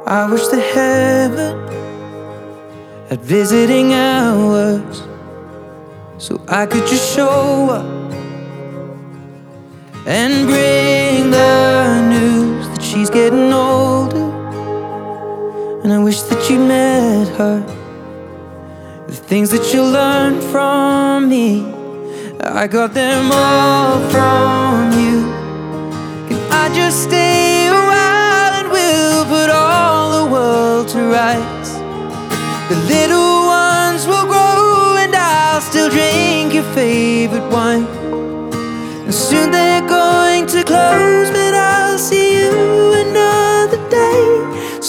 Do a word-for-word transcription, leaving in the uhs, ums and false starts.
I wish that heaven had visiting hours, so I could just show up and bring the news that she's getting older. And I wish that you met her. The things that you learned from me, I got them all from you. Can I just stay a while and we'll put all the world to rights? The little ones will grow and I'll still drink your favorite wine, and soon they're going to close